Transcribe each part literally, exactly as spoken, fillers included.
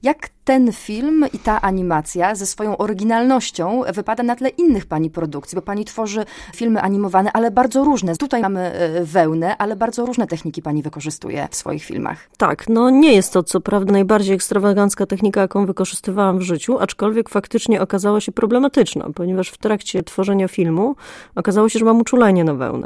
Jak ten film i ta animacja ze swoją oryginalnością wypada na tle innych pani produkcji, bo pani tworzy filmy animowane, ale bardzo różne. Tutaj mamy wełnę, ale bardzo różne techniki pani wykorzystuje w swoich filmach. Tak, no nie jest to co prawda najbardziej ekstrawagancka technika, jaką wykorzystywałam w życiu, aczkolwiek faktycznie okazała się problematyczna, ponieważ w trakcie tworzenia filmu okazało się, że mam uczulenie na wełnę.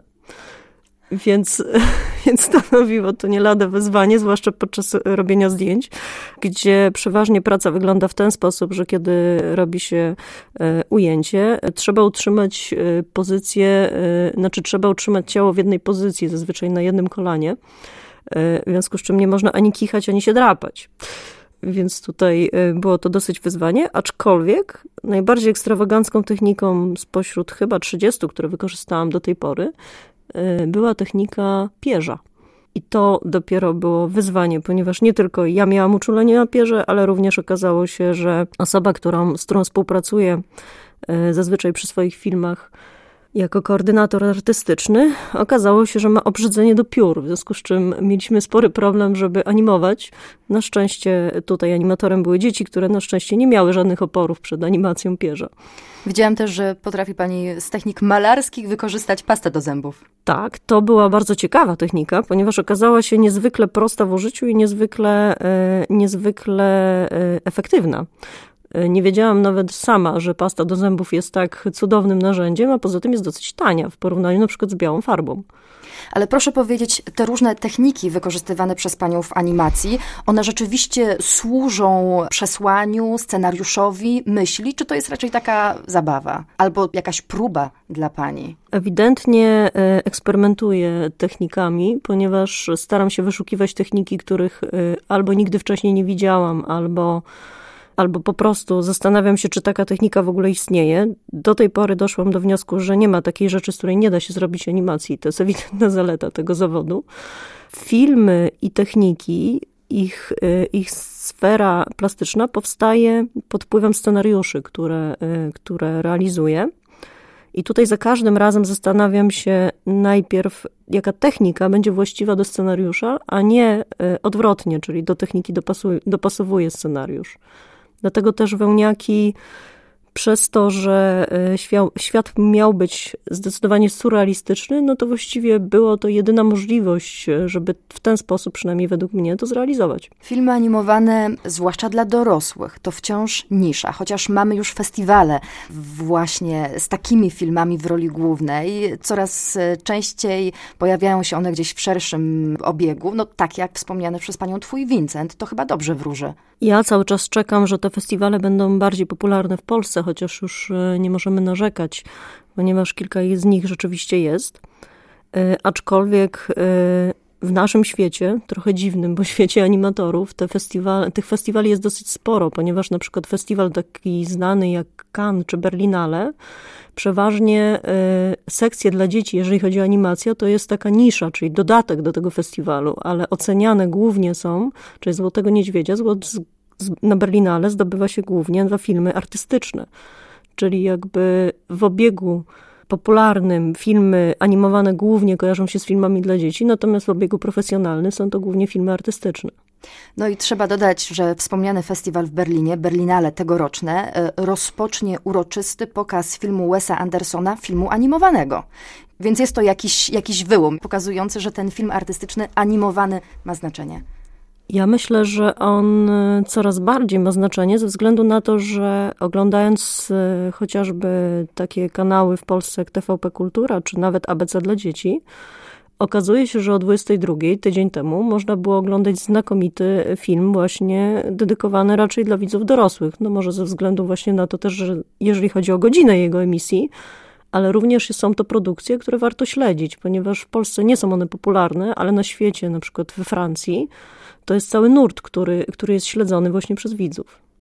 Więc, więc stanowiło to nie lada wyzwanie, zwłaszcza podczas robienia zdjęć, gdzie przeważnie praca wygląda w ten sposób, że kiedy robi się ujęcie, trzeba utrzymać pozycję, znaczy trzeba utrzymać ciało w jednej pozycji, zazwyczaj na jednym kolanie, w związku z czym nie można ani kichać, ani się drapać. Więc tutaj było to dosyć wyzwanie, aczkolwiek najbardziej ekstrawagancką techniką spośród chyba trzydziestu, które wykorzystałam do tej pory, była technika pierza. I to dopiero było wyzwanie, ponieważ nie tylko ja miałam uczulenie na pierze, ale również okazało się, że osoba, którą, z którą współpracuję zazwyczaj przy swoich filmach jako koordynator artystyczny, okazało się, że ma obrzydzenie do piór, w związku z czym mieliśmy spory problem, żeby animować. Na szczęście tutaj animatorem były dzieci, które na szczęście nie miały żadnych oporów przed animacją pierza. Widziałam też, że potrafi pani z technik malarskich wykorzystać pastę do zębów. Tak, to była bardzo ciekawa technika, ponieważ okazała się niezwykle prosta w użyciu i niezwykle, niezwykle efektywna. Nie wiedziałam nawet sama, że pasta do zębów jest tak cudownym narzędziem, a poza tym jest dosyć tania w porównaniu na przykład z białą farbą. Ale proszę powiedzieć, te różne techniki wykorzystywane przez panią w animacji, one rzeczywiście służą przesłaniu, scenariuszowi, myśli, czy to jest raczej taka zabawa? Albo jakaś próba dla pani? Ewidentnie eksperymentuję technikami, ponieważ staram się wyszukiwać techniki, których albo nigdy wcześniej nie widziałam, albo... albo po prostu zastanawiam się, czy taka technika w ogóle istnieje. Do tej pory doszłam do wniosku, że nie ma takiej rzeczy, z której nie da się zrobić animacji. To jest ewidentna zaleta tego zawodu. Filmy i techniki, ich, ich sfera plastyczna powstaje pod wpływem scenariuszy, które, które realizuję. I tutaj za każdym razem zastanawiam się najpierw, jaka technika będzie właściwa do scenariusza, a nie odwrotnie, czyli do techniki dopasu- dopasowuję scenariusz. Dlatego też wełniaki, przez to, że świat miał być zdecydowanie surrealistyczny, no to właściwie było to jedyna możliwość, żeby w ten sposób, przynajmniej według mnie, to zrealizować. Filmy animowane, zwłaszcza dla dorosłych, to wciąż nisza, chociaż mamy już festiwale właśnie z takimi filmami w roli głównej. Coraz częściej pojawiają się one gdzieś w szerszym obiegu, no tak jak wspomniany przez panią Twój Vincent, to chyba dobrze wróży. Ja cały czas czekam, że te festiwale będą bardziej popularne w Polsce, chociaż już nie możemy narzekać, ponieważ kilka z nich rzeczywiście jest. Aczkolwiek w naszym świecie, trochę dziwnym, bo świecie animatorów, te festiwale, tych festiwali jest dosyć sporo, ponieważ na przykład festiwal taki znany jak Cannes czy Berlinale, przeważnie sekcje dla dzieci, jeżeli chodzi o animację, to jest taka nisza, czyli dodatek do tego festiwalu, ale oceniane głównie są, czyli Złotego Niedźwiedzia na Berlinale zdobywa się głównie za filmy artystyczne, czyli jakby w obiegu popularnym filmy animowane głównie kojarzą się z filmami dla dzieci, natomiast w obiegu profesjonalnym są to głównie filmy artystyczne. No i trzeba dodać, że wspomniany festiwal w Berlinie, Berlinale tegoroczne, rozpocznie uroczysty pokaz filmu Wesa Andersona, filmu animowanego. Więc jest to jakiś, jakiś wyłom pokazujący, że ten film artystyczny animowany ma znaczenie. Ja myślę, że on coraz bardziej ma znaczenie ze względu na to, że oglądając chociażby takie kanały w Polsce jak T V P Kultura, czy nawet A B C dla dzieci, okazuje się, że o dwudziestej drugiej, tydzień temu, można było oglądać znakomity film właśnie dedykowany raczej dla widzów dorosłych. No może ze względu właśnie na to też, że jeżeli chodzi o godzinę jego emisji, ale również są to produkcje, które warto śledzić, ponieważ w Polsce nie są one popularne, ale na świecie, na przykład we Francji, to jest cały nurt, który, który jest śledzony właśnie przez widzów.